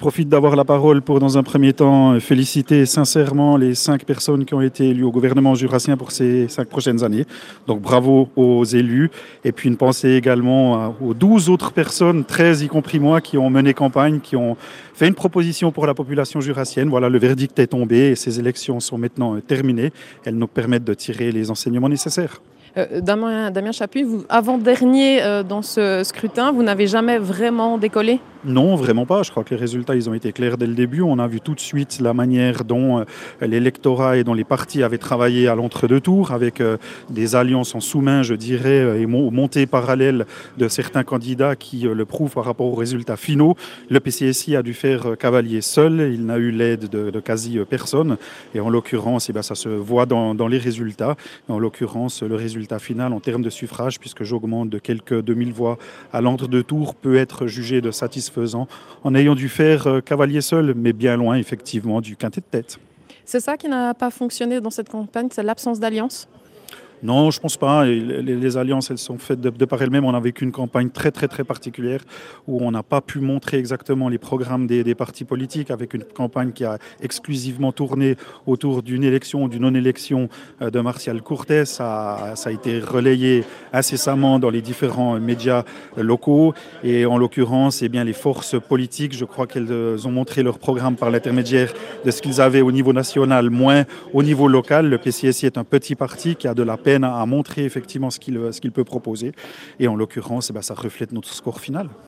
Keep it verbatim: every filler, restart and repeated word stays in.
profite d'avoir la parole pour, dans un premier temps, féliciter sincèrement les cinq personnes qui ont été élues au gouvernement jurassien pour ces cinq prochaines années. Donc bravo aux élus. Et puis une pensée également aux douze autres personnes, treize y compris moi, qui ont mené campagne, qui ont fait une proposition pour la population jurassienne. Voilà, le verdict est tombé et ces élections sont maintenant terminées. Elles nous permettent de tirer les enseignements nécessaires. Euh, Damien, Damien Chapuis, vous, avant-dernier euh, dans ce scrutin, vous n'avez jamais vraiment décollé? Non, vraiment pas. Je crois que les résultats, ils ont été clairs dès le début. On a vu tout de suite la manière dont euh, l'électorat et dont les partis avaient travaillé à l'entre-deux tours, avec euh, des alliances en sous-main, je dirais, euh, et mon- montées parallèles de certains candidats qui euh, le prouvent par rapport aux résultats finaux. Le P C S I a dû faire euh, cavalier seul. Il n'a eu l'aide de, de quasi euh, personne. Et en l'occurrence, eh ben, ça se voit dans, dans les résultats. Et en l'occurrence, le résultat final en termes de suffrage, puisque j'augmente de quelques deux mille voix à l'entre-deux tours, peut être jugé de satisfaisant en ayant dû faire euh, cavalier seul, mais bien loin effectivement du quintet de tête. C'est ça qui n'a pas fonctionné dans cette campagne, c'est l'absence d'alliance? Non, je pense pas. Et Les, les alliances, elles sont faites de, de par elles-mêmes. On a vécu une campagne très, très, très particulière où on n'a pas pu montrer exactement les programmes des, des partis politiques, avec une campagne qui a exclusivement tourné autour d'une élection ou d'une non-élection euh, de Martial Cortés. Ça, ça a été relayé incessamment dans les différents médias euh, locaux. Et en l'occurrence, eh bien, les forces politiques, je crois qu'elles euh, ont montré leur programme par l'intermédiaire de ce qu'ils avaient au niveau national, moins au niveau local. Le P C S I est un petit parti qui a de la peine à montrer effectivement ce qu'il ce qu'il peut proposer. Et en l'occurrence, eh ben, ça reflète notre score final.